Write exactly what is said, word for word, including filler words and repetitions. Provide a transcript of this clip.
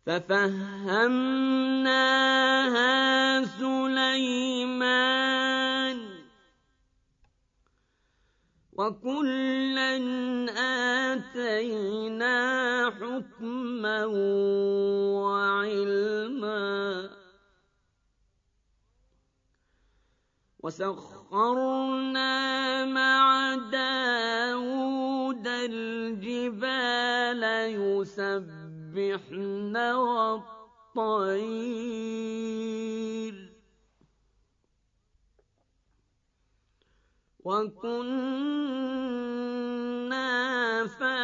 فَفَهَّمْنَاهَا سُلَيْمَانَ ۚ وَكُلًّا آتَيْنَا حُكْمًا وَعِلْمًا ۚ وَسَخَّرْنَا مَعَ دَاوُودَ الْجِبَالَ يُسَبِّحْنَ وَالطَّيْرَ ۚ وَكُنَّا فَاعِلِينَ.